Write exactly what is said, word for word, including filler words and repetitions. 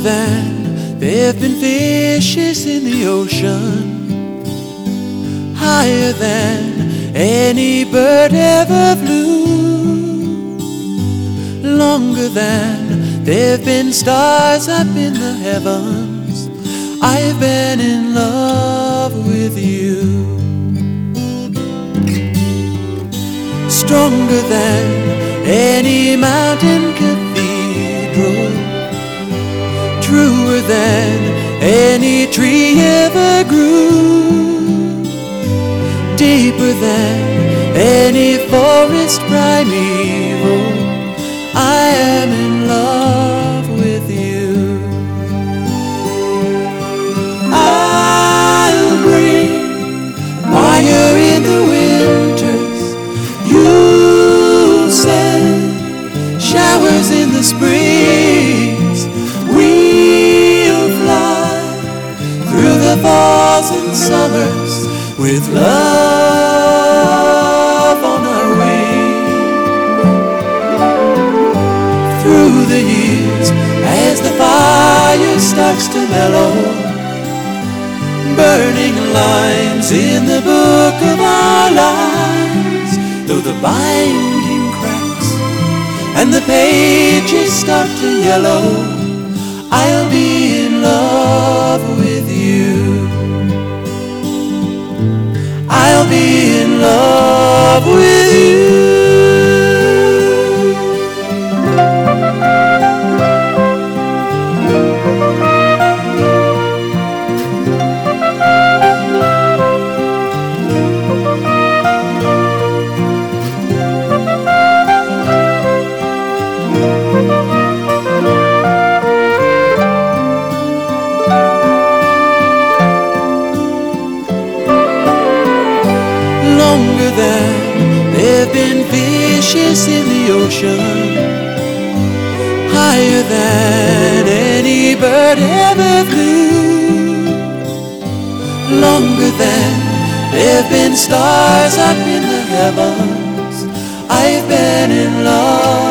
than there've been fishes in the ocean, higher than any bird ever flew, longer than there've been stars up in the heavens. I've been in love with you. Stronger than any mountain cathedral, truer than any tree ever grew, deeper than any forest primeval. I am in love with you. I'll bring fire in the winters, you'll send showers in the springs. We'll fly through the falls and summers with love on our wings. Through the years, as the fire starts to mellow, burning lines in the book of our lives, though the binding cracks and the pages start to yellow, I'll be in love with you. I'll be in love with you. Longer than there've been fishes in the ocean, higher than any bird ever flew, longer than there've been stars up in the heavens. I've been in love